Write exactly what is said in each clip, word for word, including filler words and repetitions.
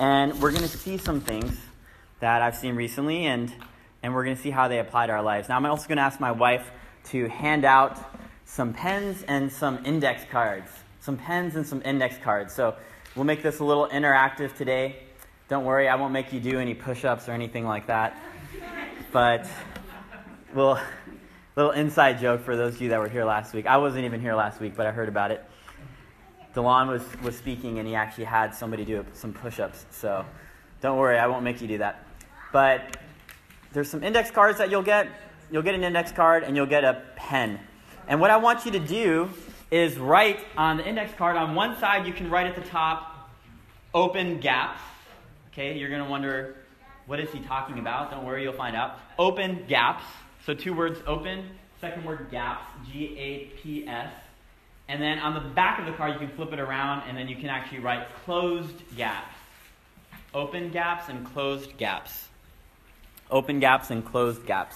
And we're going to see some things that I've seen recently, and, and we're going to see how they apply to our lives. Now, I'm also going to ask my wife to hand out some pens and some index cards. Some pens and some index cards. So we'll make this a little interactive today. Don't worry, I won't make you do any push-ups or anything like that. But we'll... Little inside joke for those of you that were here last week. I wasn't even here last week, but I heard about it. DeLon was, was speaking, and he actually had somebody do some push-ups. So don't worry, I won't make you do that. But there's some index cards that you'll get. You'll get an index card, and you'll get a pen. And what I want you to do is write on the index card, on one side, you can write at the top, open gaps. Okay, you're going to wonder, what is he talking about? Don't worry, you'll find out. Open gaps. So two words, open, second word, gaps, G A P S. And then on the back of the card, you can flip it around, and then you can actually write closed gaps. Open gaps and closed gaps. Open gaps and closed gaps.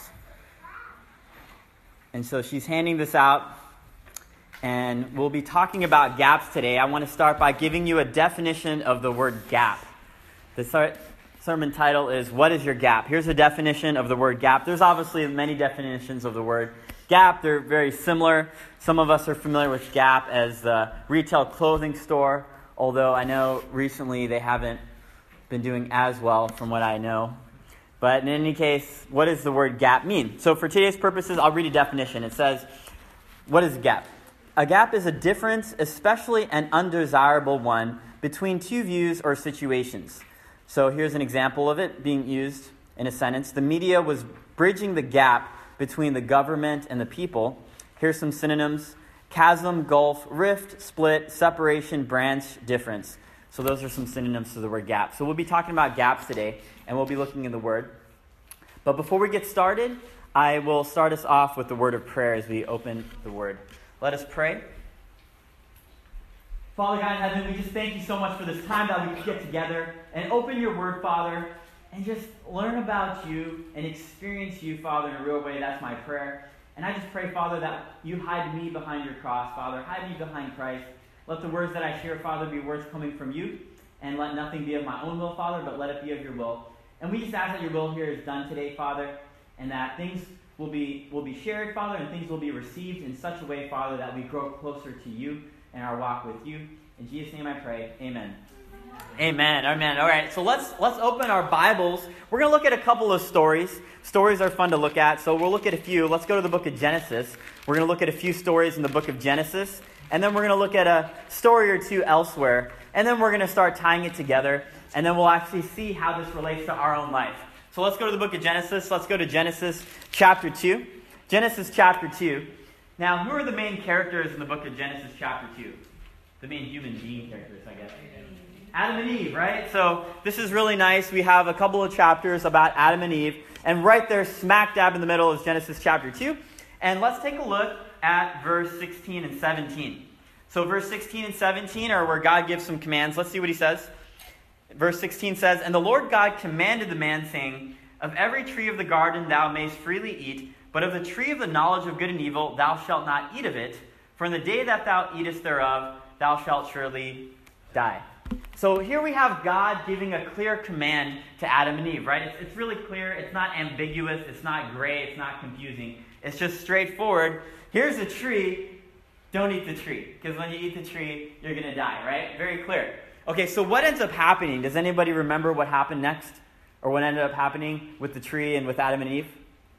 And so she's handing this out, and we'll be talking about gaps today. I want to start by giving you a definition of the word gap. The sermon title is, What is Your Gap? Here's a definition of the word gap. There's obviously many definitions of the word gap. They're very similar. Some of us are familiar with Gap as the retail clothing store, although I know recently they haven't been doing as well from what I know. But in any case, what does the word gap mean? So for today's purposes, I'll read a definition. It says, what is a gap? A gap is a difference, especially an undesirable one, between two views or situations. So here's an example of it being used in a sentence. The media was bridging the gap between the government and the people. Here's some synonyms: chasm, gulf, rift, split, separation, branch, difference. So those are some synonyms to the word gap. So we'll be talking about gaps today, and we'll be looking in the word. But before we get started, I will start us off with the word of prayer as we open the word. Let us pray. Father God in heaven, we just thank you so much for this time that we can get together and open your word, Father, and just learn about you and experience you, Father, in a real way. That's my prayer. And I just pray, Father, that you hide me behind your cross, Father. Hide me behind Christ. Let the words that I share, Father, be words coming from you, and let nothing be of my own will, Father, but let it be of your will. And we just ask that your will here is done today, Father, and that things will be will be shared, Father, and things will be received in such a way, Father, that we grow closer to you in our walk with you. In Jesus' name I pray, amen. Amen, amen. All right, so let's let's open our Bibles. We're going to look at a couple of stories. Stories are fun to look at, so we'll look at a few. Let's go to the book of Genesis. We're going to look at a few stories in the book of Genesis, and then we're going to look at a story or two elsewhere, and then we're going to start tying it together, and then we'll actually see how this relates to our own life. So let's go to the book of Genesis. Let's go to Genesis chapter two. Genesis chapter two. Now, who are the main characters in the book of Genesis chapter two? The main human being characters, I guess. Adam and Eve, right? So this is really nice. We have a couple of chapters about Adam and Eve. And right there, smack dab in the middle, is Genesis chapter two. And let's take a look at verse sixteen and seventeen. So verse sixteen and seventeen are where God gives some commands. Let's see what he says. Verse sixteen says, And the Lord God commanded the man, saying, Of every tree of the garden thou mayst freely eat, but of the tree of the knowledge of good and evil thou shalt not eat of it, for in the day that thou eatest thereof thou shalt surely die. So here we have God giving a clear command to Adam and Eve, right? It's, it's really clear. It's not ambiguous. It's not gray. It's not confusing. It's just straightforward. Here's a tree. Don't eat the tree, because when you eat the tree, you're going to die, right? Very clear. Okay, so what ends up happening? Does anybody remember what happened next? Or what ended up happening with the tree and with Adam and Eve?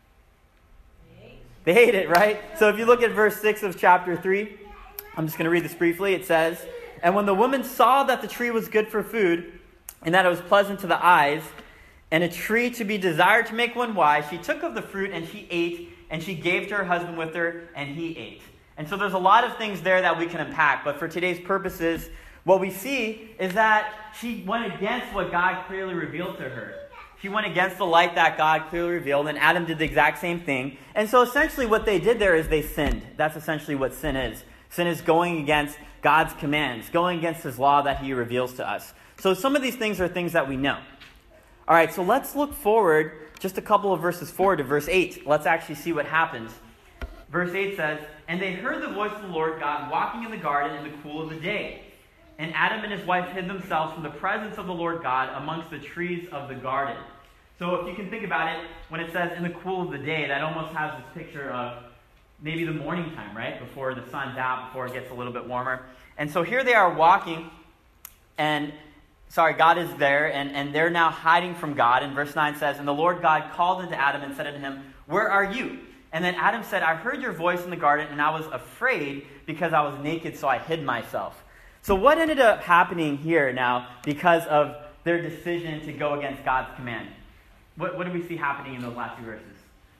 They ate it, right? So if you look at verse six of chapter three, I'm just going to read this briefly. It says, And when the woman saw that the tree was good for food, and that it was pleasant to the eyes, and a tree to be desired to make one wise, she took of the fruit, and she ate, and she gave to her husband with her, and he ate. And so there's a lot of things there that we can unpack, but for today's purposes, what we see is that she went against what God clearly revealed to her. She went against the light that God clearly revealed, and Adam did the exact same thing. And so essentially what they did there is they sinned. That's essentially what sin is. Sin is going against God's commands, going against his law that he reveals to us. So some of these things are things that we know. All right, so let's look forward just a couple of verses forward to verse eight. Let's actually see what happens. Verse eight says, And they heard the voice of the Lord God walking in the garden in the cool of the day. and Adam and his wife hid themselves from the presence of the Lord God amongst the trees of the garden. So if you can think about it, when it says in the cool of the day, that almost has this picture of maybe the morning time, right? Before the sun's out, before it gets a little bit warmer. And so here they are walking, and, sorry, God is there, and, and they're now hiding from God. And verse nine says, and the Lord God called unto Adam and said unto him, where are you? And then Adam said, I heard your voice in the garden, and I was afraid because I was naked, so I hid myself. So what ended up happening here now because of their decision to go against God's command? What, what do we see happening in those last few verses?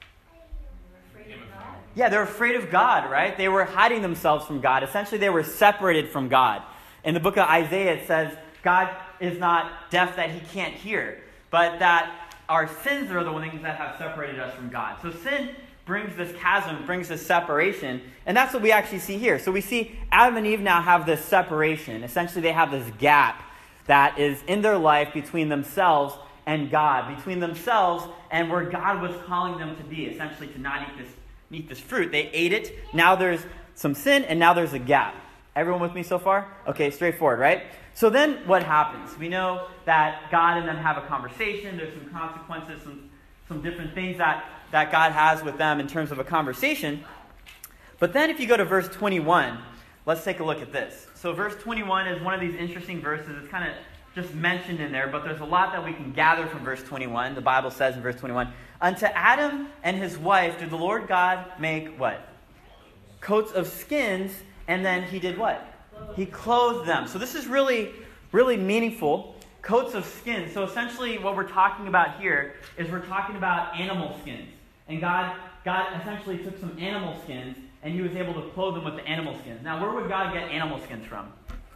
Yeah, they're afraid of God, right? They were hiding themselves from God. Essentially, they were separated from God. In the book of Isaiah, it says, God is not deaf that he can't hear, but that our sins are the things that have separated us from God. So sin brings this chasm, brings this separation, and that's what we actually see here. So we see Adam and Eve now have this separation. Essentially, they have this gap that is in their life between themselves and God, between themselves and where God was calling them to be, essentially to not eat this eat this fruit. They ate it. Now there's some sin, and now there's a gap. Everyone with me so far? Okay, straightforward, right? So then what happens? We know that God and them have a conversation. There's some consequences, some, some different things that, that God has with them in terms of a conversation. But then if you go to verse twenty-one, let's take a look at this. So verse twenty-one is one of these interesting verses. It's kind of just mentioned in there, but there's a lot that we can gather from verse twenty-one. The Bible says in verse twenty-one, unto Adam and his wife did the Lord God make what? Coats of skins, and then he did what? He clothed them. So this is really, really meaningful. Coats of skins. So essentially what we're talking about here is we're talking about animal skins. And God, God essentially took some animal skins, and he was able to clothe them with the animal skins. Now, where would God get animal skins from?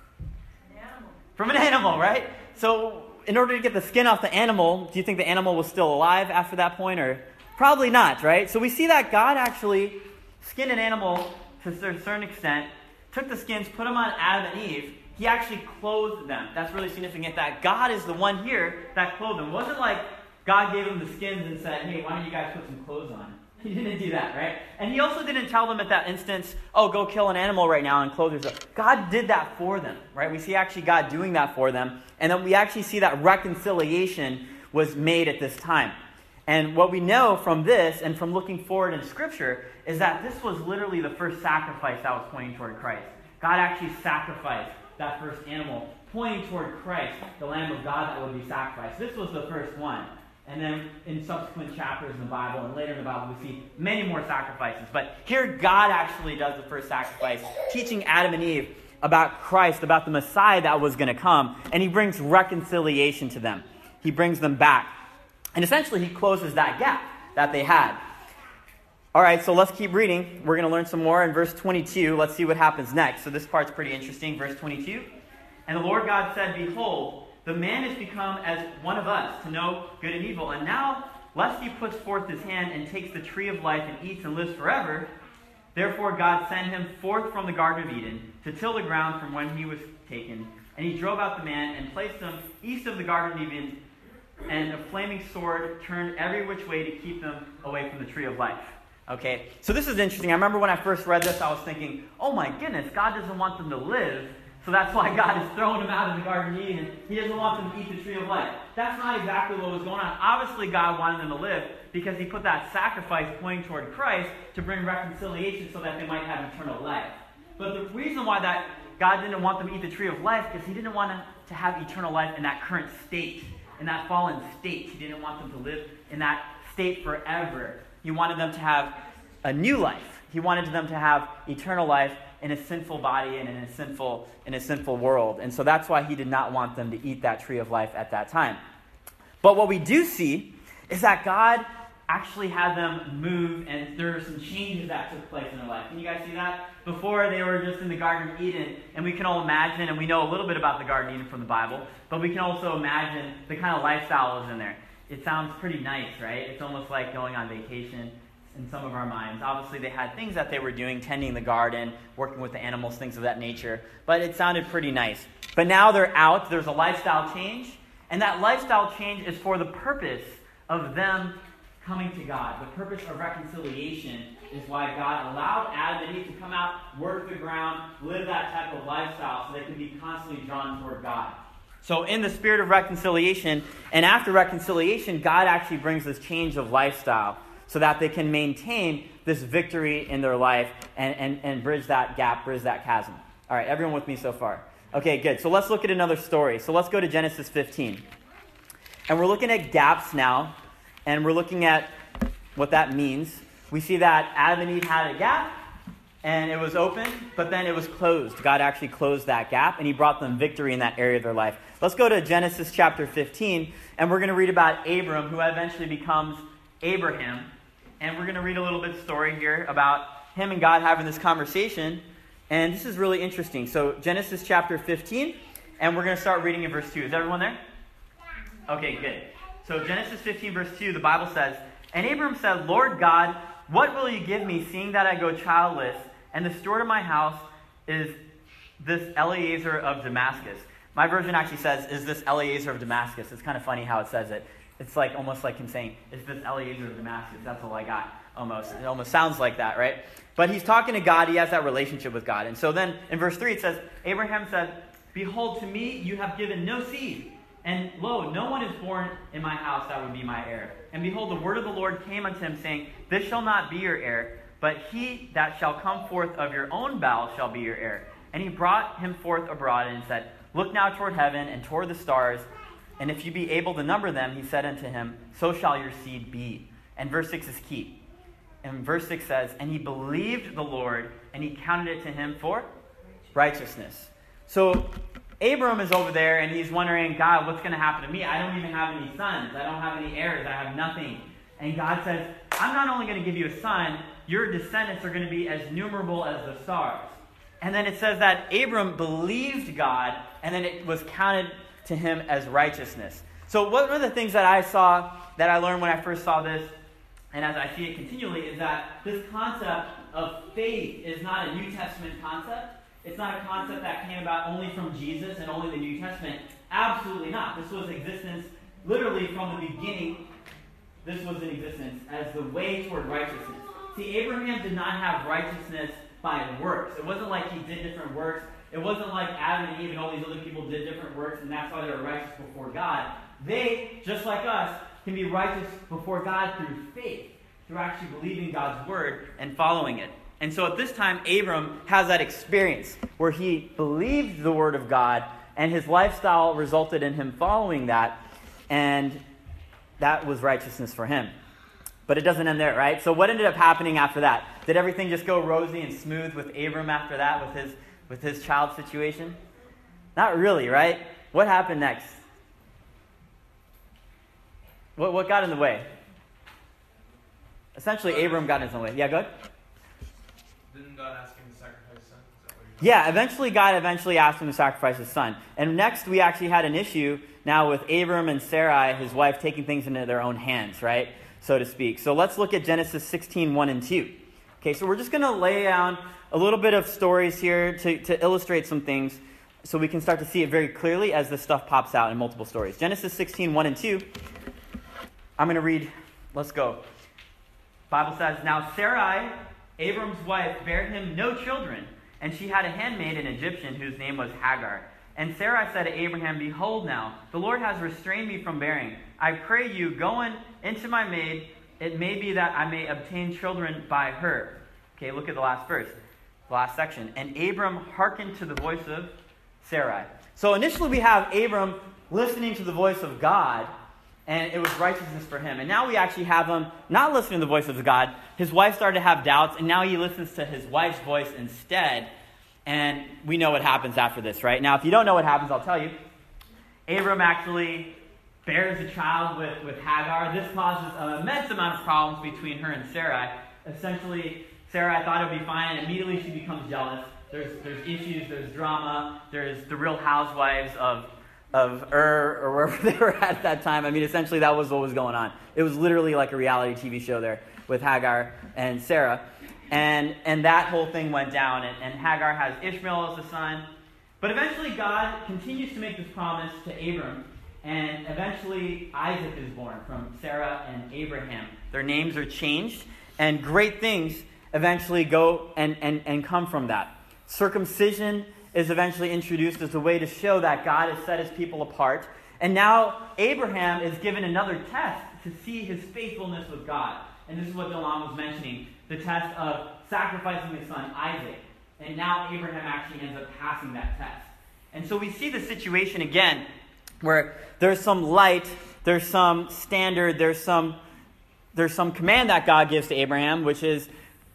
From an animal, right? So in order to get the skin off the animal, do you think the animal was still alive after that point? Or probably not, right? So we see that God actually skinned an animal to a certain extent, took the skins, put them on Adam and Eve. He actually clothed them. That's really significant that God is the one here that clothed them. It wasn't like God gave them the skins and said, hey, why don't you guys put some clothes on? He didn't do that, right? And he also didn't tell them at that instance, oh, go kill an animal right now and clothe yourself. God did that for them, right? We see actually God doing that for them. And then we actually see that reconciliation was made at this time. And what we know from this and from looking forward in Scripture is that this was literally the first sacrifice that was pointing toward Christ. God actually sacrificed that first animal, pointing toward Christ, the Lamb of God that would be sacrificed. This was the first one. And then in subsequent chapters in the Bible and later in the Bible, we see many more sacrifices. But here God actually does the first sacrifice, teaching Adam and Eve about Christ, about the Messiah that was going to come. And he brings reconciliation to them. He brings them back. And essentially he closes that gap that they had. All right, so let's keep reading. We're going to learn some more in verse twenty-two. Let's see what happens next. So this part's pretty interesting. Verse twenty-two. And the Lord God said, behold, the man is become as one of us, to know good and evil. And now, lest he puts forth his hand and takes the tree of life and eats and lives forever, therefore God sent him forth from the Garden of Eden to till the ground from when he was taken. And he drove out the man and placed him east of the Garden of Eden, and a flaming sword turned every which way to keep them away from the tree of life. Okay, so this is interesting. I remember when I first read this, I was thinking, oh my goodness, God doesn't want them to live. So that's why God is throwing them out of the Garden of Eden. He doesn't want them to eat the tree of life. That's not exactly what was going on. Obviously, God wanted them to live because he put that sacrifice pointing toward Christ to bring reconciliation so that they might have eternal life. But the reason why that God didn't want them to eat the tree of life is he didn't want them to have eternal life in that current state, in that fallen state. He didn't want them to live in that state forever. He wanted them to have a new life. He wanted them to have eternal life in a sinful body and in a sinful in a sinful world. And so that's why he did not want them to eat that tree of life at that time. But what we do see is that God actually had them move, and there are some changes that took place in their life. Can you guys see that? Before, they were just in the Garden of Eden, and we can all imagine, and we know a little bit about the Garden of Eden from the Bible, but we can also imagine the kind of lifestyle that was in there. It sounds pretty nice, right? It's almost like going on vacation in some of our minds. Obviously, they had things that they were doing, tending the garden, working with the animals, things of that nature. But it sounded pretty nice. But now they're out. There's a lifestyle change. And that lifestyle change is for the purpose of them coming to God. The purpose of reconciliation is why God allowed Adam and Eve to come out, work the ground, live that type of lifestyle so they could be constantly drawn toward God. So in the spirit of reconciliation, and after reconciliation, God actually brings this change of lifestyle so that they can maintain this victory in their life and, and, and bridge that gap, bridge that chasm. All right, everyone with me so far? Okay, good. So let's look at another story. So let's go to Genesis fifteen. And we're looking at gaps now, and we're looking at what that means. We see that Adam and Eve had a gap, and it was open, but then it was closed. God actually closed that gap, and he brought them victory in that area of their life. Let's go to Genesis chapter fifteen, and we're going to read about Abram, who eventually becomes Abraham. And we're going to read a little bit of story here about him and God having this conversation. And this is really interesting. So Genesis chapter fifteen, and we're going to start reading in verse two. Is everyone there? Okay, good. So Genesis fifteen, verse two, the Bible says, "And Abram said, Lord God, what will you give me, seeing that I go childless, and the steward of my house is this Eliezer of Damascus?" My version actually says, "Is this Eliezer of Damascus?" It's kind of funny how it says it. It's like almost like him saying, "Is this Eliezer of Damascus?" That's all I got. Almost. It almost sounds like that, right? But he's talking to God. He has that relationship with God. And so then in verse three it says, "Abraham said, Behold, to me you have given no seed. And lo, no one is born in my house that would be my heir. And behold, the word of the Lord came unto him, saying, This shall not be your heir, but he that shall come forth of your own bowels shall be your heir. And he brought him forth abroad, and said, Look now toward heaven, and toward the stars, and if you be able to number them, he said unto him, So shall your seed be." And verse six is key. And verse six says, "And he believed the Lord, and he counted it to him for righteousness." So Abram is over there, and he's wondering, God, what's going to happen to me? I don't even have any sons. I don't have any heirs. I have nothing. And God says, I'm not only going to give you a son, your descendants are going to be as numerable as the stars. And then it says that Abram believed God, and then it was counted to him as righteousness. So one of the things that I saw, that I learned when I first saw this, and as I see it continually, is that this concept of faith is not a New Testament concept. It's not a concept that came about only from Jesus and only the New Testament. Absolutely not. This was existence literally from the beginning. This was in existence as the way toward righteousness. See, Abraham did not have righteousness by works. It wasn't like he did different works. It wasn't like Adam and Eve and all these other people did different works, and that's why they were righteous before God. They, just like us, can be righteous before God through faith, through actually believing God's word and following it. And so at this time, Abram has that experience where he believed the word of God, and his lifestyle resulted in him following that, and that was righteousness for him. But it doesn't end there, right? So what ended up happening after that? Did everything just go rosy and smooth with Abram after that, with his with his child situation? Not really, right? What happened next? What what got in the way? Essentially, Abram got in his own way. Yeah, go ahead. Didn't God ask him to sacrifice his son? Is that what you're Yeah, eventually God eventually asked him to sacrifice his son. And next we actually had an issue now with Abram and Sarai, his wife, taking things into their own hands, right? So to speak. So let's look at Genesis sixteen, one and two. Okay, so we're just going to lay down a little bit of stories here to, to illustrate some things so we can start to see it very clearly as this stuff pops out in multiple stories. Genesis sixteen, one and two. I'm going to read. Let's go. Bible says, "Now Sarai, Abram's wife, bare him no children, and she had a handmaid, an Egyptian, whose name was Hagar. And Sarai said to Abraham, Behold now, the Lord has restrained me from bearing. I pray you, go in into my maid. It may be that I may obtain children by her." Okay, look at the last verse, the last section. "And Abram hearkened to the voice of Sarai." So initially we have Abram listening to the voice of God, and it was righteousness for him. And now we actually have him not listening to the voice of God. His wife started to have doubts, and now he listens to his wife's voice instead. And we know what happens after this, right? Now, if you don't know what happens, I'll tell you. Abram actually bears a child with, with Hagar. This causes an immense amount of problems between her and Sarai. Essentially, Sarai thought it would be fine, and immediately she becomes jealous. There's there's issues, there's drama, there's the Real Housewives of of Ur, or wherever they were at that time. I mean, essentially that was what was going on. It was literally like a reality T V show there with Hagar and Sarah. And and that whole thing went down, and, and Hagar has Ishmael as a son. But eventually God continues to make this promise to Abram, and eventually Isaac is born from Sarah and Abraham. Their names are changed, and great things eventually go and, and, and come from that. Circumcision is eventually introduced as a way to show that God has set his people apart. And now Abraham is given another test to see his faithfulness with God. And this is what Delam was mentioning, the test of sacrificing his son Isaac. And now Abraham actually ends up passing that test. And so we see the situation again where there's some light, there's some standard, there's some there's some command that God gives to Abraham, which is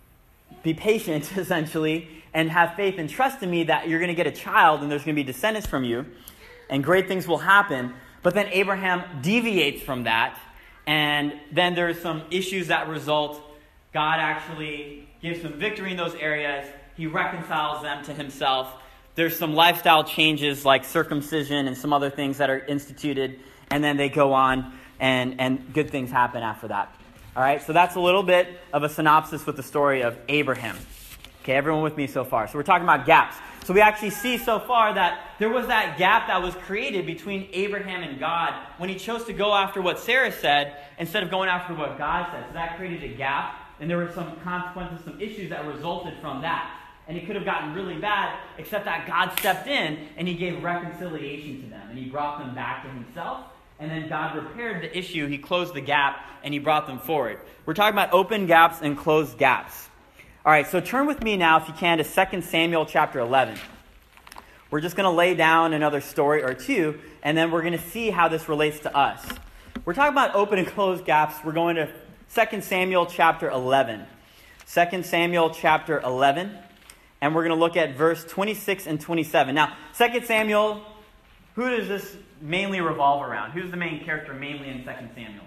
be patient, essentially, and have faith and trust in me that you're going to get a child and there's going to be descendants from you, and great things will happen. But then Abraham deviates from that, and then there's some issues that result. God actually gives him victory in those areas. He reconciles them to himself. There's some lifestyle changes like circumcision and some other things that are instituted, and then they go on, and, and good things happen after that. All right, so that's a little bit of a synopsis with the story of Abraham. Okay, everyone with me so far? So we're talking about gaps. So we actually see so far that there was that gap that was created between Abraham and God when he chose to go after what Sarah said instead of going after what God said. So that created a gap, and there were some consequences, some issues that resulted from that. And it could have gotten really bad, except that God stepped in and he gave reconciliation to them. And he brought them back to himself. And then God repaired the issue. He closed the gap and he brought them forward. We're talking about open gaps and closed gaps. All right, so turn with me now, if you can, to Second Samuel chapter eleven. We're just going to lay down another story or two, and then we're going to see how this relates to us. We're talking about open and closed gaps. We're going to Second Samuel chapter eleven. Second Samuel chapter eleven. And we're going to look at verse twenty-six and twenty-seven. Now, Second Samuel, who does this mainly revolve around? Who's the main character mainly in Second Samuel?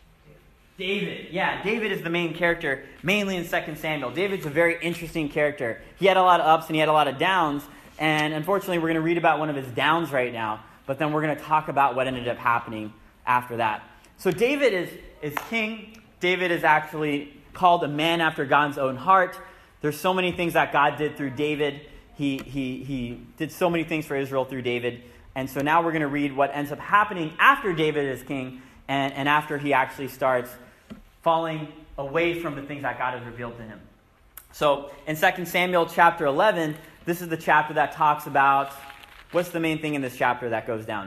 David. Yeah, David is the main character mainly in Second Samuel. David's a very interesting character. He had a lot of ups and he had a lot of downs. And unfortunately, we're going to read about one of his downs right now. But then we're going to talk about what ended up happening after that. So David is, is king. David is actually called a man after God's own heart. There's so many things that God did through David. He, he, he did so many things for Israel through David. And so now we're going to read what ends up happening after David is king and, and after he actually starts falling away from the things that God has revealed to him. So in Second Samuel chapter eleven, this is the chapter that talks about, what's the main thing in this chapter that goes down?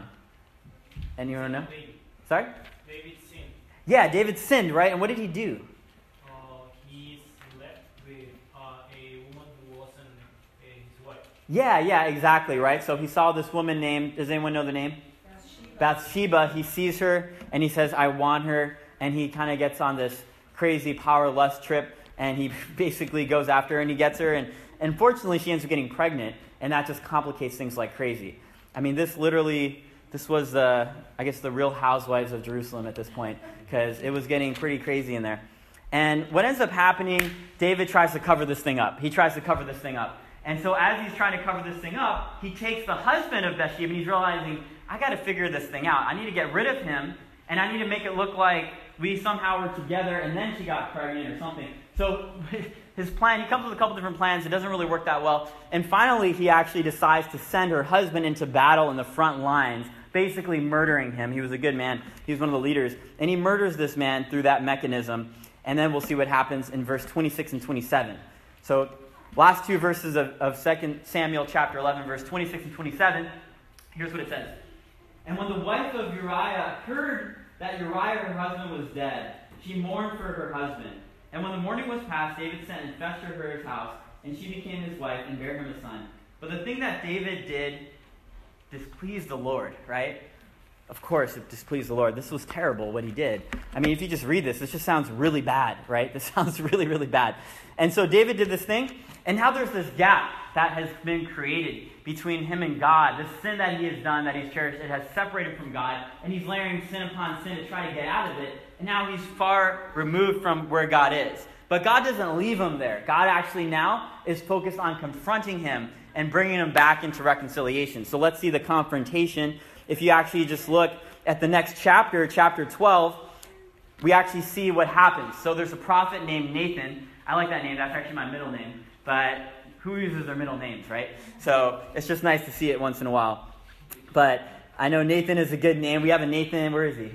Anyone know? David. Sorry? David sinned. Yeah, David sinned, right? And what did he do? Uh, he slept with uh, a woman who wasn't uh, his wife. Yeah, yeah, exactly, right? So he saw this woman named, does anyone know the name? Bathsheba. Bathsheba. He sees her and he says, I want her. And he kind of gets on this crazy power lust trip and he basically goes after her and he gets her. And unfortunately, she ends up getting pregnant and that just complicates things like crazy. I mean, this literally, this was the, I guess, the Real Housewives of Jerusalem at this point because it was getting pretty crazy in there. And what ends up happening, David tries to cover this thing up. He tries to cover this thing up. And so as he's trying to cover this thing up, he takes the husband of Bathsheba and he's realizing, I got to figure this thing out. I need to get rid of him and I need to make it look like we somehow were together and then she got pregnant or something. So his plan, he comes with a couple different plans. It doesn't really work that well. And finally, he actually decides to send her husband into battle in the front lines, basically murdering him. He was a good man. He was one of the leaders. And he murders this man through that mechanism. And then we'll see what happens in verse twenty-six and twenty-seven. So last two verses of, of Second Samuel chapter eleven, verse twenty-six and twenty-seven. Here's what it says. And when the wife of Uriah heard that Uriah, her husband, was dead, she mourned for her husband. And when the mourning was past, David sent and fetched her to his house, and she became his wife and bare him a son. But the thing that David did displeased the Lord, right? Of course, it displeased the Lord. This was terrible, what he did. I mean, if you just read this, this just sounds really bad, right? This sounds really, really bad. And so David did this thing, and now there's this gap that has been created between him and God. This sin that he has done, that he's cherished, it has separated from God, and he's layering sin upon sin to try to get out of it. And now he's far removed from where God is. But God doesn't leave him there. God actually now is focused on confronting him and bringing him back into reconciliation. So let's see the confrontation. If you actually just look at the next chapter, chapter twelve, we actually see what happens. So there's a prophet named Nathan. I like that name. That's actually my middle name. But who uses their middle names, right? So it's just nice to see it once in a while. But I know Nathan is a good name. We have a Nathan. Where is he?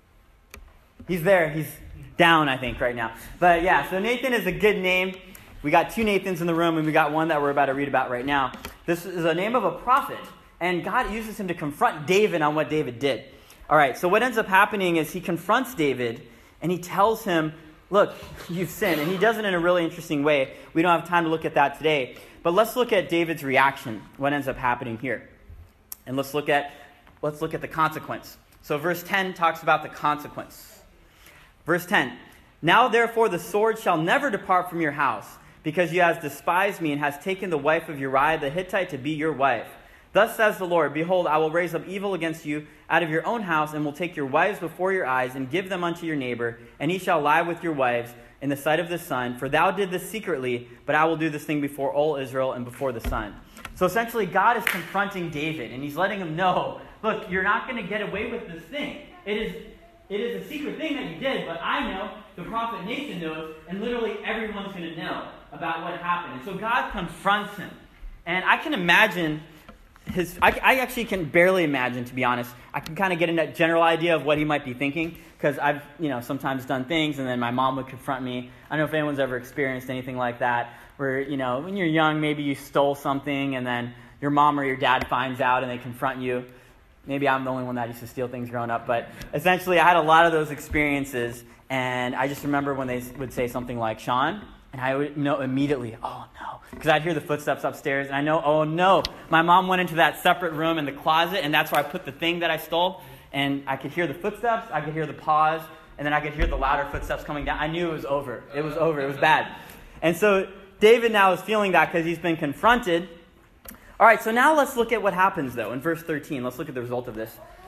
He's there. He's down, I think, right now. But yeah, so Nathan is a good name. We got two Nathans in the room, and we got one that we're about to read about right now. This is a name of a prophet, and God uses him to confront David on what David did. All right, so what ends up happening is he confronts David, and he tells him, look, you've sinned. And he does it in a really interesting way. We don't have time to look at that today. But let's look at David's reaction, what ends up happening here. And let's look at let's look at the consequence. So verse ten talks about the consequence. Verse ten, now therefore the sword shall never depart from your house, because you have despised me and has taken the wife of Uriah the Hittite to be your wife. Thus says the Lord, behold, I will raise up evil against you out of your own house, and will take your wives before your eyes, and give them unto your neighbor, and he shall lie with your wives in the sight of the sun. For thou did this secretly, but I will do this thing before all Israel and before the sun. So essentially, God is confronting David, and he's letting him know, look, you're not going to get away with this thing. It is it is a secret thing that you did, but I know, the prophet Nathan knows, and literally everyone's going to know about what happened. And so God confronts him. And I can imagine his, I, I actually can barely imagine, to be honest. I can kind of get a general idea of what he might be thinking, because I've, you know, sometimes done things, and then my mom would confront me. I don't know if anyone's ever experienced anything like that, where, you know, when you're young, maybe you stole something, and then your mom or your dad finds out, and they confront you. Maybe I'm the only one that used to steal things growing up, but essentially I had a lot of those experiences, and I just remember when they would say something like, Sean, and I would know immediately, oh no, because I'd hear the footsteps upstairs, and I know, oh no, my mom went into that separate room in the closet, and that's where I put the thing that I stole, and I could hear the footsteps, I could hear the pause, and then I could hear the louder footsteps coming down. I knew it was over. It was over. It was bad. And so David now is feeling that because he's been confronted. All right, so now let's look at what happens, though, in verse thirteen. Let's look at the result of this.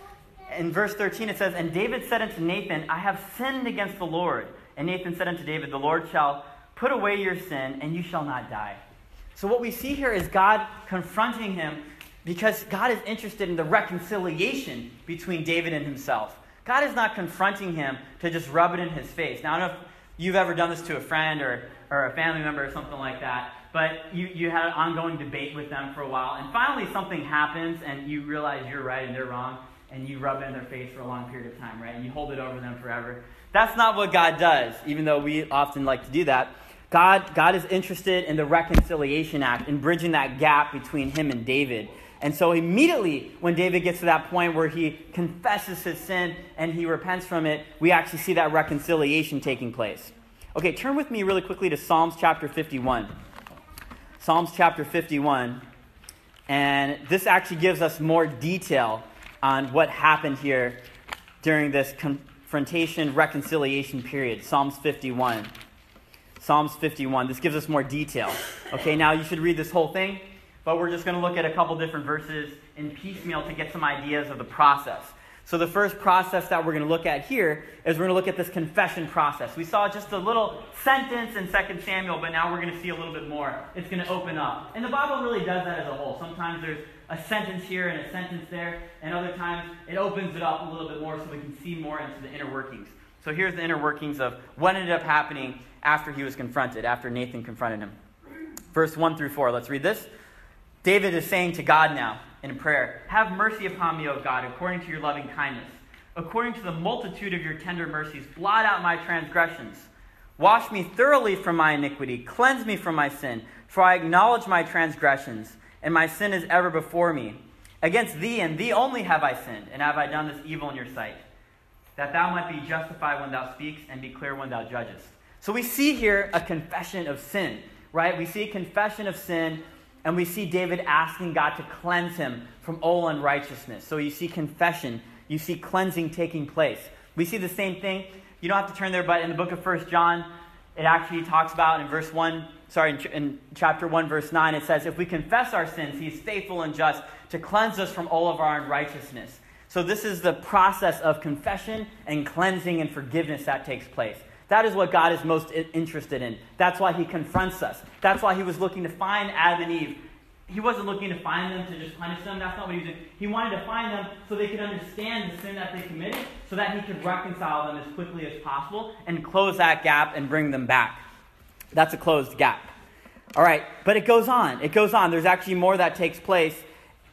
In verse thirteen, it says, and David said unto Nathan, I have sinned against the Lord. And Nathan said unto David, the Lord shall put away your sin, and you shall not die. So what we see here is God confronting him because God is interested in the reconciliation between David and himself. God is not confronting him to just rub it in his face. Now, I don't know if you've ever done this to a friend or, or a family member or something like that, but you, you had an ongoing debate with them for a while, and finally something happens, and you realize you're right and they're wrong, and you rub it in their face for a long period of time, right? And you hold it over them forever. That's not what God does, even though we often like to do that. God, God is interested in the reconciliation act, in bridging that gap between him and David. And so immediately when David gets to that point where he confesses his sin and he repents from it, we actually see that reconciliation taking place. Okay, turn with me really quickly to Psalms chapter fifty-one. Psalms chapter fifty-one. And this actually gives us more detail on what happened here during this confrontation reconciliation period. Psalms fifty-one. Psalms fifty-one. This gives us more detail. Okay, now you should read this whole thing, but we're just going to look at a couple different verses in piecemeal to get some ideas of the process. So the first process that we're going to look at here is we're going to look at this confession process. We saw just a little sentence in Second Samuel, but now we're going to see a little bit more. It's going to open up. And the Bible really does that as a whole. Sometimes there's a sentence here and a sentence there, and other times it opens it up a little bit more so we can see more into the inner workings. So here's the inner workings of what ended up happening after he was confronted, after Nathan confronted him. Verse one through four, let's read this. David is saying to God now in prayer, have mercy upon me, O God, according to your loving kindness. According to the multitude of your tender mercies, blot out my transgressions. Wash me thoroughly from my iniquity. Cleanse me from my sin. For I acknowledge my transgressions, and my sin is ever before me. Against thee and thee only have I sinned, and have I done this evil in your sight, that thou might be justified when thou speakest, and be clear when thou judgest. So we see here a confession of sin, right? We see a confession of sin, and we see David asking God to cleanse him from all unrighteousness. So you see confession. You see cleansing taking place. We see the same thing. You don't have to turn there, but in the book of First John, it actually talks about in verse one, sorry, in, ch- in chapter one, verse nine, it says, if we confess our sins, he is faithful and just to cleanse us from all of our unrighteousness. So this is the process of confession and cleansing and forgiveness that takes place. That is what God is most interested in. That's why he confronts us. That's why he was looking to find Adam and Eve. He wasn't looking to find them to just punish them. That's not what he was doing. He wanted to find them so they could understand the sin that they committed, so that he could reconcile them as quickly as possible and close that gap and bring them back. That's a closed gap. All right, but it goes on. It goes on. There's actually more that takes place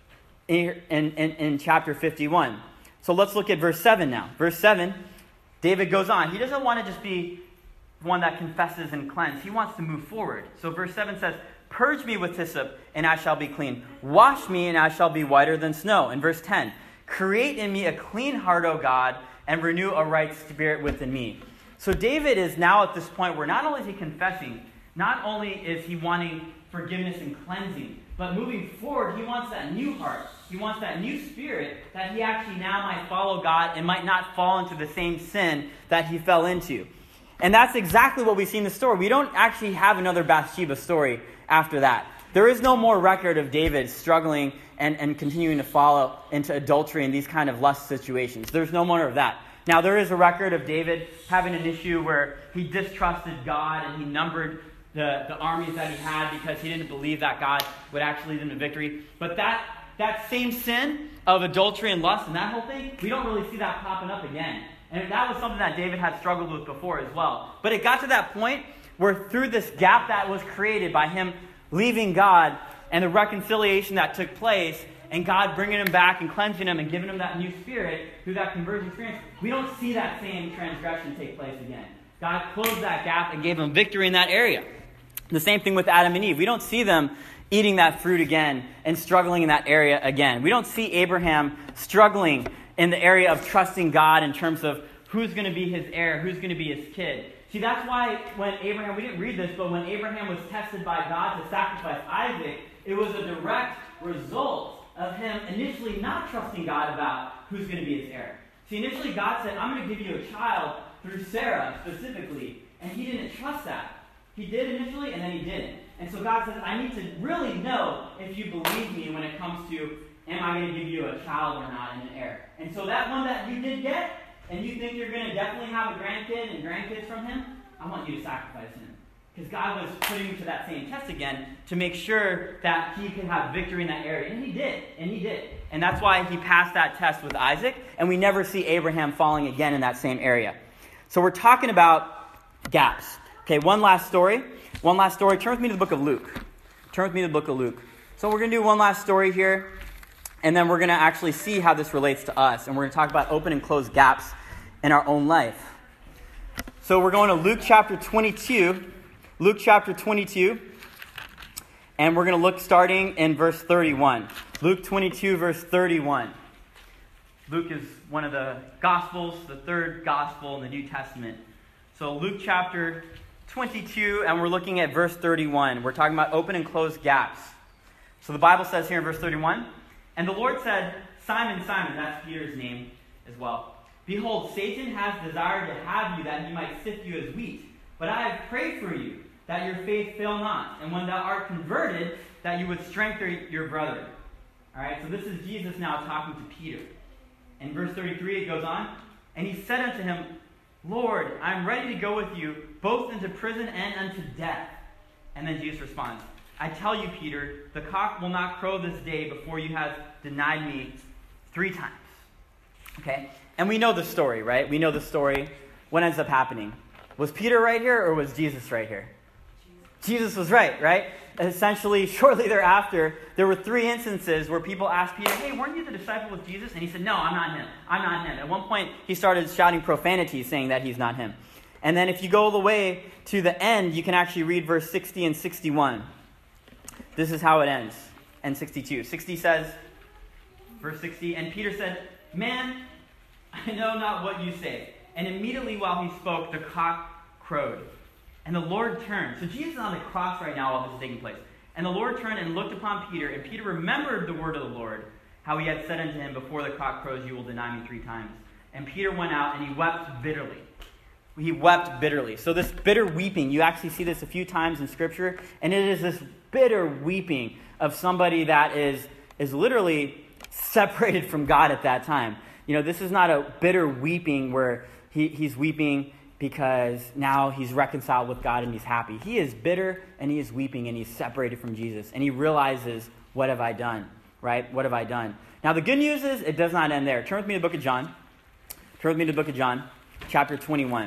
in, in, in, in chapter fifty-one. So let's look at verse seven now. Verse seven, David goes on. He doesn't want to just be one that confesses and cleanses. He wants to move forward. So verse seven says, purge me with hyssop, and I shall be clean. Wash me, and I shall be whiter than snow. And verse ten, create in me a clean heart, O God, and renew a right spirit within me. So David is now at this point where not only is he confessing, not only is he wanting forgiveness and cleansing, but moving forward, he wants that new heart. He wants that new spirit that he actually now might follow God and might not fall into the same sin that he fell into. And that's exactly what we see in the story. We don't actually have another Bathsheba story after that. There is no more record of David struggling and, and continuing to follow into adultery and these kind of lust situations. There's no more of that. Now, there is a record of David having an issue where he distrusted God and he numbered the, the armies that he had because he didn't believe that God would actually lead him to victory. But that, that same sin of adultery and lust and that whole thing, we don't really see that popping up again. And that was something that David had struggled with before as well. But it got to that point where through this gap that was created by him leaving God and the reconciliation that took place and God bringing him back and cleansing him and giving him that new spirit through that conversion experience, we don't see that same transgression take place again. God closed that gap and gave him victory in that area. The same thing with Adam and Eve. We don't see them eating that fruit again and struggling in that area again. We don't see Abraham struggling in the area of trusting God in terms of who's going to be his heir, who's going to be his kid. See, that's why when Abraham, we didn't read this, but when Abraham was tested by God to sacrifice Isaac, it was a direct result of him initially not trusting God about who's going to be his heir. See, initially God said, I'm going to give you a child through Sarah specifically, and he didn't trust that. He did initially, and then he didn't. And so God says, I need to really know if you believe me when it comes to, am I going to give you a child or not and an heir? And so that one that you did get, and you think you're going to definitely have a grandkid and grandkids from him, I want you to sacrifice him. Because God was putting him to that same test again to make sure that he could have victory in that area. And he did. And he did. And that's why he passed that test with Isaac. And we never see Abraham falling again in that same area. So we're talking about gaps. Okay, one last story. One last story. Turn with me to the book of Luke. Turn with me to the book of Luke. So we're going to do one last story here. And then we're going to actually see how this relates to us. And we're going to talk about open and closed gaps in our own life. So we're going to Luke chapter twenty-two. Luke chapter twenty-two. And we're going to look starting in verse thirty-one. Luke twenty-two, verse thirty-one. Luke is one of the Gospels, the third Gospel in the New Testament. So Luke chapter twenty-two, and we're looking at verse thirty-one. We're talking about open and closed gaps. So the Bible says here in verse thirty-one, and the Lord said, Simon, Simon, that's Peter's name as well. Behold, Satan has desired to have you that he might sift you as wheat. But I have prayed for you, that your faith fail not. And when thou art converted, that you would strengthen your brethren. All right, so this is Jesus now talking to Peter. In verse thirty-three, it goes on, and he said unto him, Lord, I am ready to go with you, both into prison and unto death. And then Jesus responds, I tell you, Peter, the cock will not crow this day before you have denied me three times. Okay? And we know the story, right? We know the story. What ends up happening? Was Peter right here or was Jesus right here? Jesus, Jesus was right, right? Essentially, shortly thereafter, there were three instances where people asked Peter, hey, weren't you the disciple of Jesus? And he said, no, I'm not him. I'm not him. At one point, he started shouting profanity, saying that he's not him. And then if you go all the way to the end, you can actually read verse sixty and sixty-one. This is how it ends. And sixty-two. sixty says, verse sixty, and Peter said, man, I know not what you say. And immediately while he spoke, the cock crowed. And the Lord turned. So Jesus is on the cross right now while this is taking place. And the Lord turned and looked upon Peter. And Peter remembered the word of the Lord, how he had said unto him, before the cock crows, you will deny me three times. And Peter went out and he wept bitterly. He wept bitterly. So this bitter weeping, you actually see this a few times in Scripture. And it is this bitter weeping of somebody that is, is literally separated from God at that time. You know, this is not a bitter weeping where he, he's weeping because now he's reconciled with God and he's happy. He is bitter and he is weeping and he's separated from Jesus. And he realizes, what have I done? Right? What have I done? Now the good news is it does not end there. Turn with me to the book of John. Turn with me to the book of John, chapter twenty-one.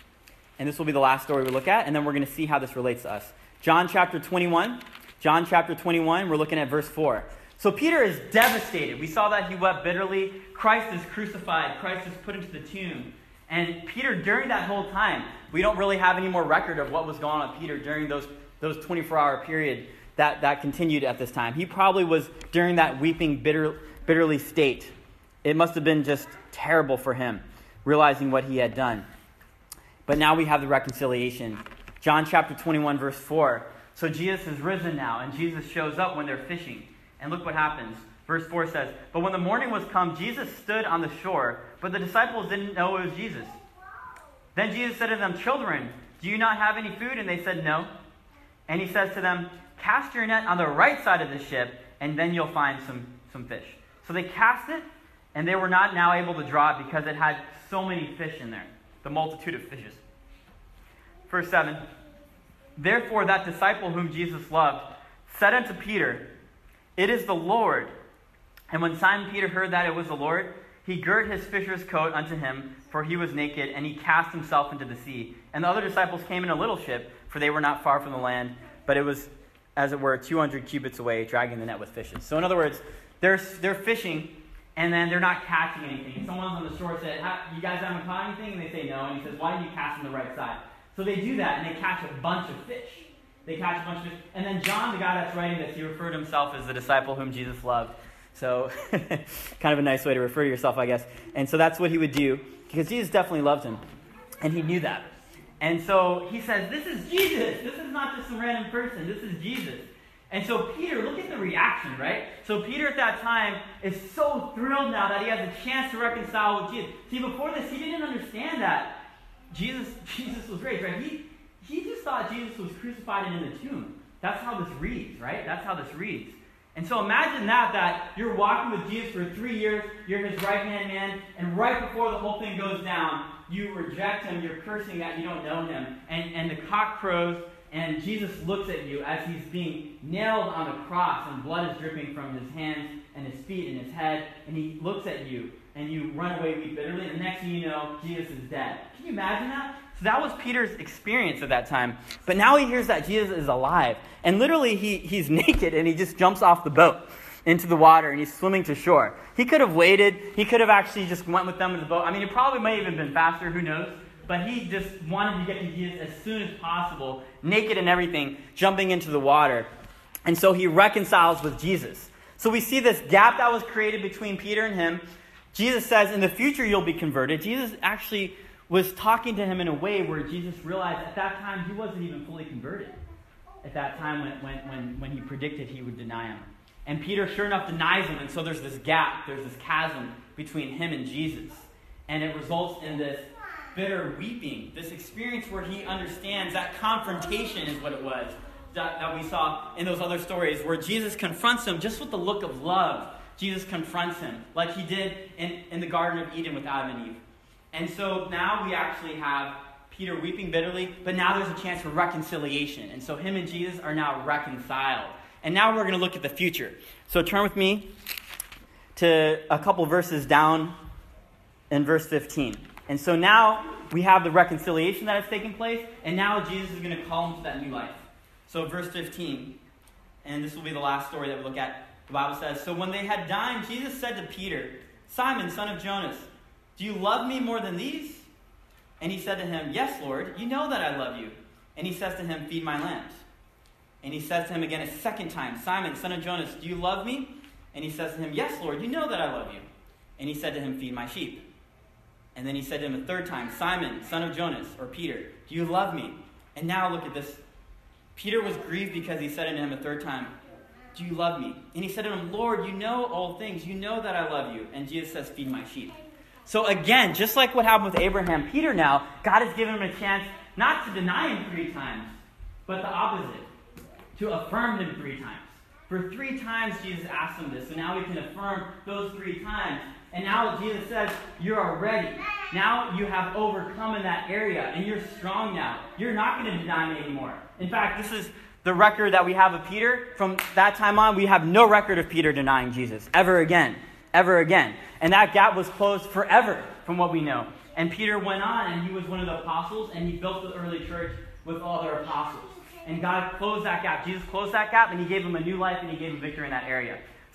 And this will be the last story we look at, and then we're going to see how this relates to us. John chapter twenty-one. John chapter twenty-one, we're looking at verse four. So Peter is devastated. We saw that he wept bitterly. Christ is crucified. Christ is put into the tomb. And Peter, during that whole time, we don't really have any more record of what was going on with Peter during those, those twenty-four hour period that, that continued at this time. He probably was during that weeping bitter, bitterly state. It must have been just terrible for him, realizing what he had done. But now we have the reconciliation. John chapter twenty-one, verse four. So Jesus is risen now, and Jesus shows up when they're fishing. And look what happens. Verse four says, "But when the morning was come, Jesus stood on the shore, but the disciples didn't know it was Jesus. Then Jesus said to them, 'Children, do you not have any food?' And they said, 'No.' And he says to them, 'Cast your net on the right side of the ship, and then you'll find some, some fish.' So they cast it, and they were not now able to draw it because it had so many fish in there, the multitude of fishes." Verse seven, "Therefore that disciple whom Jesus loved said unto Peter, 'It is the Lord.' And when Simon Peter heard that it was the Lord, he girt his fisher's coat unto him, for he was naked, and he cast himself into the sea. And the other disciples came in a little ship, for they were not far from the land, but it was, as it were, two hundred cubits away, dragging the net with fishes." So in other words, they're, they're fishing, and then they're not catching anything. Someone on the shore said, "You guys haven't caught anything?" And they say no, and he says, "Why didn't you cast on the right side?" So they do that, and they catch a bunch of fish. They catch a bunch of fish. And then John, the guy that's writing this, he referred to himself as the disciple whom Jesus loved. So kind of a nice way to refer to yourself, I guess. And so that's what he would do, because Jesus definitely loved him. And he knew that. And so he says, "This is Jesus. This is not just some random person. This is Jesus." And so Peter, look at the reaction, right? So Peter at that time is so thrilled now that he has a chance to reconcile with Jesus. See, before this, he didn't understand that Jesus, Jesus was raised, right? He, he just thought Jesus was crucified and in the tomb. That's how this reads, right? That's how this reads. And so imagine that, that you're walking with Jesus for three years, you're his right-hand man, and right before the whole thing goes down, you reject him, you're cursing that you don't know him, and, and the cock crows, and Jesus looks at you as he's being nailed on the cross, and blood is dripping from his hands and his feet and his head, and he looks at you, and you run away weep bitterly, and the next thing you know, Jesus is dead. Can you imagine that? So that was Peter's experience at that time. But now he hears that Jesus is alive. And literally he, he's naked and he just jumps off the boat into the water and he's swimming to shore. He could have waited. He could have actually just went with them in the boat. I mean, it probably might have even been faster. Who knows? But he just wanted to get to Jesus as soon as possible, naked and everything, jumping into the water. And so he reconciles with Jesus. So we see this gap that was created between Peter and him. Jesus says, in the future you'll be converted. Jesus actually was talking to him in a way where Jesus realized at that time he wasn't even fully converted. At that time when, when, when, when he predicted he would deny him. And Peter sure enough denies him, and so there's this gap, there's this chasm between him and Jesus. And it results in this bitter weeping, this experience where he understands that confrontation is what it was that, that we saw in those other stories, where Jesus confronts him just with the look of love. Jesus confronts him like he did in, in the Garden of Eden with Adam and Eve. And so now we actually have Peter weeping bitterly, but now there's a chance for reconciliation. And so him and Jesus are now reconciled. And now we're going to look at the future. So turn with me to a couple verses down in verse fifteen. And so now we have the reconciliation that has taken place, and now Jesus is going to call him to that new life. So verse fifteen, and this will be the last story that we look at. The Bible says, "So when they had dined, Jesus said to Peter, 'Simon, son of Jonas, do you love me more than these?' And he said to him, 'Yes, Lord, you know that I love you.' And he says to him, 'Feed my lambs.' And he says to him again a second time, 'Simon, son of Jonas, do you love me?' And he says to him, 'Yes, Lord, you know that I love you.' And he said to him, 'Feed my sheep.' And then he said to him a third time, 'Simon, son of Jonas,' or Peter, 'do you love me?' And now look at this. Peter was grieved because he said unto him a third time, 'Do you love me?' And he said to him, 'Lord, you know all things. You know that I love you.' And Jesus says, 'Feed my sheep.'" So again, just like what happened with Abraham, Peter now, God has given him a chance not to deny him three times, but the opposite, to affirm him three times. For three times Jesus asked him this, so now we can affirm those three times. And now Jesus says, you are ready. Now you have overcome in that area, and you're strong now. You're not going to deny me anymore. In fact, this is the record that we have of Peter. From that time on, we have no record of Peter denying Jesus, ever again, ever again. And that gap was closed forever, from what we know. And Peter went on, and he was one of the apostles, and he built the early church with all their apostles. And God closed that gap. Jesus closed that gap, and he gave him a new life, and he gave him victory in that area.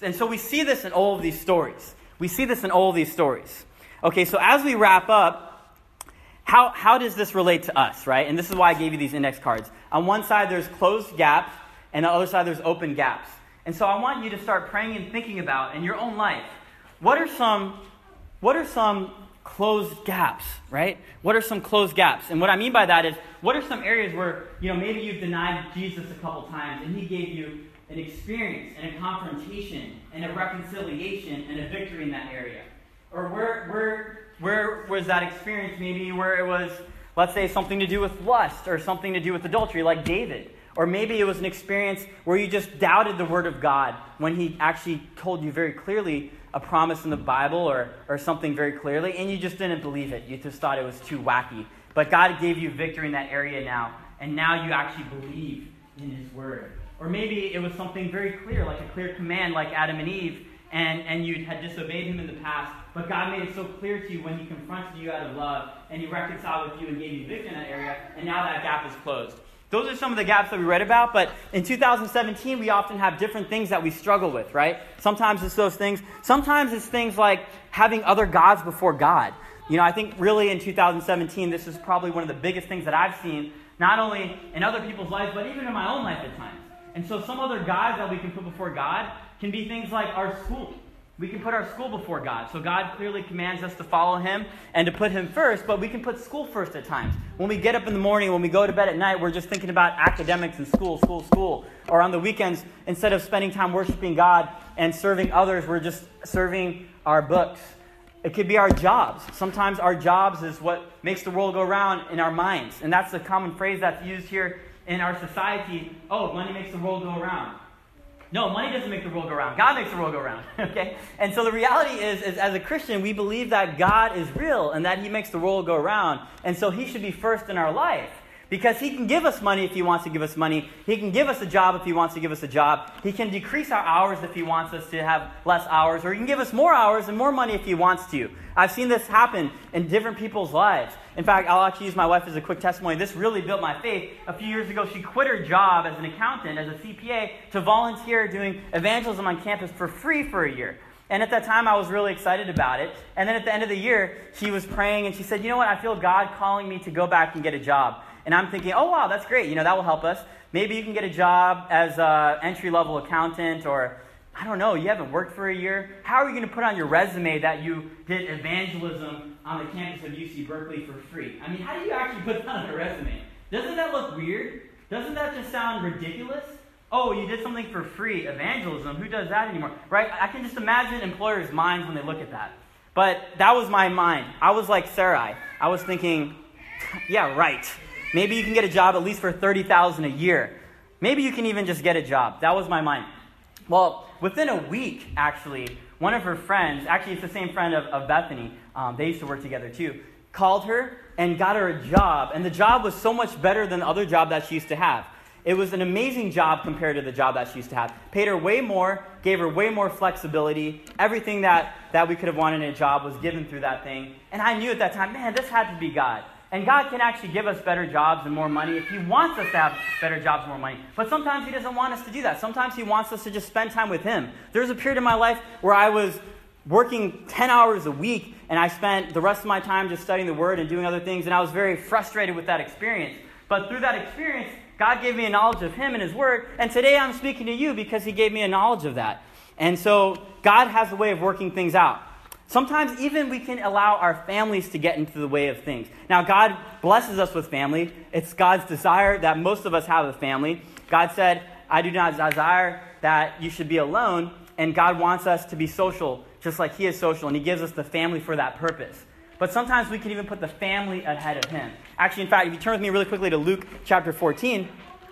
And so we see this in all of these stories. We see this in all of these stories. Okay, so as we wrap up, how, how does this relate to us, right? And this is why I gave you these index cards. On one side, there's closed gaps, and on the other side, there's open gaps. And so I want you to start praying and thinking about, in your own life, what are some, what are some closed gaps, right? What are some closed gaps? And what I mean by that is, what are some areas where, you know, maybe you've denied Jesus a couple times, and he gave you an experience and a confrontation and a reconciliation and a victory in that area? Or where where where was that experience maybe where it was, let's say, something to do with lust or something to do with adultery, like David? Or maybe it was an experience where you just doubted the word of God when he actually told you very clearly a promise in the Bible or, or something very clearly, and you just didn't believe it. You just thought it was too wacky. But God gave you victory in that area now, and now you actually believe in his word. Or maybe it was something very clear, like a clear command like Adam and Eve, and, and you had disobeyed him in the past, but God made it so clear to you when he confronted you out of love, and he reconciled with you and gave you victory in that area, and now that gap is closed. Those are some of the gaps that we read about, but in two thousand seventeen, we often have different things that we struggle with, right? Sometimes it's those things. Sometimes it's things like having other gods before God. You know, I think really in two thousand seventeen, this is probably one of the biggest things that I've seen, not only in other people's lives, but even in my own life at times. And so some other gods that we can put before God can be things like our school. We can put our school before God. So God clearly commands us to follow him and to put him first, but we can put school first at times. When we get up in the morning, when we go to bed at night, we're just thinking about academics and school, school, school. Or on the weekends, instead of spending time worshiping God and serving others, we're just serving our books. It could be our jobs. Sometimes our jobs is what makes the world go round in our minds. And that's the common phrase that's used here in our society. Oh, money makes the world go around. No, money doesn't make the world go round. God makes the world go round. Okay? And so the reality is, is, as a Christian, we believe that God is real and that he makes the world go round. And so he should be first in our life. Because he can give us money if he wants to give us money. He can give us a job if he wants to give us a job. He can decrease our hours if he wants us to have less hours. Or he can give us more hours and more money if he wants to. I've seen this happen in different people's lives. In fact, I'll actually use my wife as a quick testimony. This really built my faith. A few years ago, she quit her job as an accountant, as a C P A, to volunteer doing evangelism on campus for free for a year. And at that time, I was really excited about it. And then at the end of the year, she was praying and she said, you know what, I feel God calling me to go back and get a job. And I'm thinking, oh, wow, that's great. You know, that will help us. Maybe you can get a job as an entry-level accountant, or, I don't know, you haven't worked for a year. How are you going to put on your resume that you did evangelism on the campus of U C Berkeley for free? I mean, how do you actually put that on a resume? Doesn't that look weird? Doesn't that just sound ridiculous? Oh, you did something for free, evangelism. Who does that anymore? Right? I can just imagine employers' minds when they look at that. But that was my mind. I was like Sarai. I was thinking, yeah, right. Maybe you can get a job at least for thirty thousand dollars a year. Maybe you can even just get a job. That was my mind. Well, within a week, actually, one of her friends, actually it's the same friend of, of Bethany, um, they used to work together too, called her and got her a job. And the job was so much better than the other job that she used to have. It was an amazing job compared to the job that she used to have. Paid her way more, gave her way more flexibility. Everything that, that we could have wanted in a job was given through that thing. And I knew at that time, man, this had to be God. And God can actually give us better jobs and more money if he wants us to have better jobs and more money. But sometimes he doesn't want us to do that. Sometimes he wants us to just spend time with him. There was a period in my life where I was working ten hours a week, and I spent the rest of my time just studying the Word and doing other things, and I was very frustrated with that experience. But through that experience, God gave me a knowledge of him and his Word, and today I'm speaking to you because he gave me a knowledge of that. And so God has a way of working things out. Sometimes even we can allow our families to get into the way of things. Now, God blesses us with family. It's God's desire that most of us have a family. God said, I do not desire that you should be alone. And God wants us to be social, just like he is social. And he gives us the family for that purpose. But sometimes we can even put the family ahead of him. Actually, in fact, if you turn with me really quickly to Luke chapter fourteen,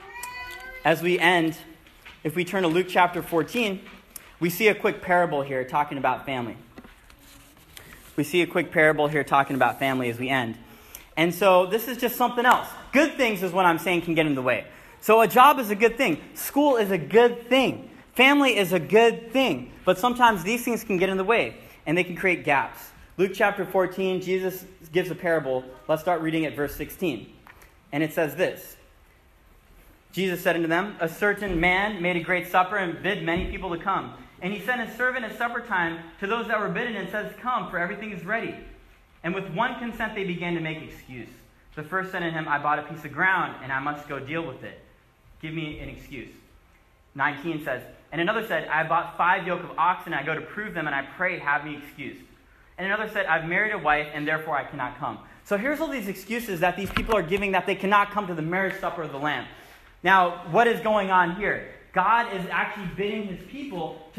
as we end, if we turn to Luke chapter fourteen, we see a quick parable here talking about family. We see a quick parable here talking about family as we end. And so this is just something else. Good things is what I'm saying can get in the way. So a job is a good thing. School is a good thing. Family is a good thing. But sometimes these things can get in the way, and they can create gaps. Luke chapter fourteen, Jesus gives a parable. Let's start reading at verse sixteen. And it says this. Jesus said unto them, a certain man made a great supper and bid many people to come. And he sent his servant at supper time to those that were bidden and says, come, for everything is ready. And with one consent they began to make excuse. The first said to him, I bought a piece of ground, and I must go deal with it. Give me an excuse. nineteen says, and another said, I bought five yoke of oxen, and I go to prove them, and I prayed, have me excused. And another said, I've married a wife, and therefore I cannot come. So here's all these excuses that these people are giving that they cannot come to the marriage supper of the Lamb. Now, what is going on here? God is actually bidding his people to